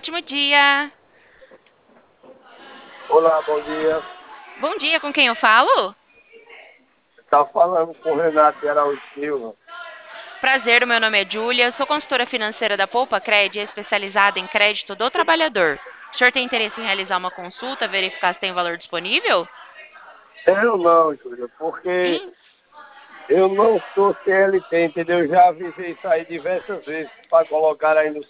ótimo dia. Olá, bom dia. Bom dia, com quem eu falo? Tá falando com o Renato de Araújo Silva. Prazer, o meu nome é Júlia, sou consultora financeira da Poupa Cred, especializada em crédito do trabalhador. O senhor tem interesse em realizar uma consulta, verificar se tem valor disponível? Eu não, Júlia, porque Hein? eu não sou CLT, entendeu? Eu já avisei isso aí diversas vezes para colocar aí no